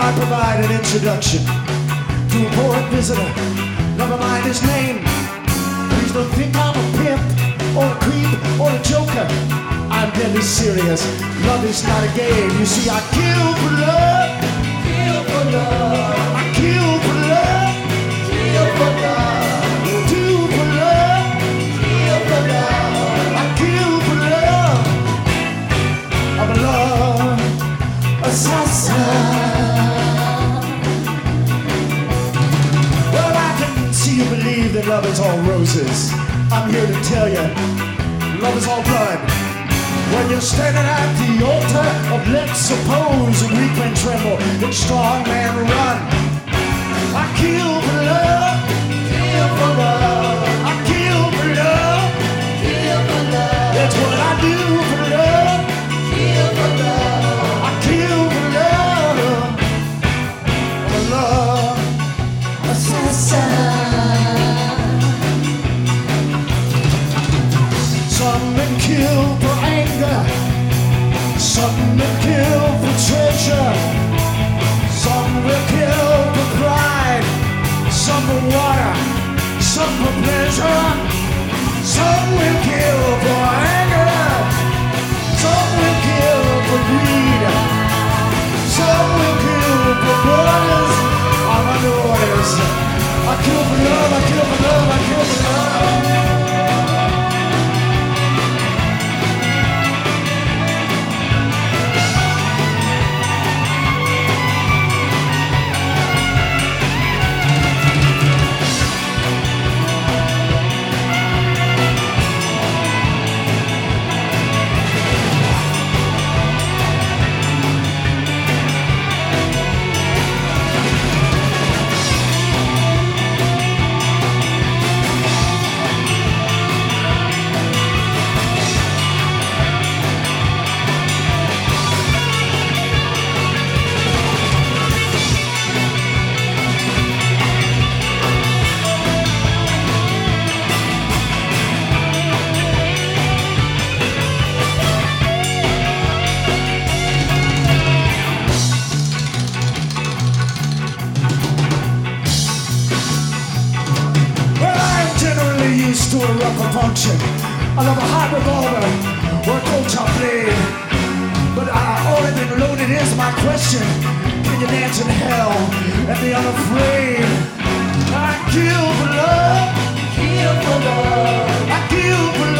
I provide an introduction to a poet visitor. Never mind his name. Please don't think I'm a pimp or a creep or a joker. I'm deadly serious. Love is not a game. You see, I kill for love. Kill for love. I kill for love. Kill for love. Do for love. Kill for love. I kill for love. I'm a love assassin. Well, I can see you believe that love is all roses. I'm here to tell you, love is all blood. When you're standing at the altar of let's suppose a weak man tremble and strong man run. I kill for love, kill for love. I kill for love, kill for love. That's what I do for love, kill for love. I kill for love. I'm a love assassin. Some men kill for anger, some will kill for treasure, some will kill for pride, some for water, some for pleasure, some will kill for anger, some will kill for greed, some will kill for borders. I'm under orders. I kill for love, I kill for love, I kill for love. To a rougher function. I love a hot revolver or a cold top blade. But only thing loaded is my question. Can you dance in hell and be unafraid? I kill for love. Kill for love. I kill for love.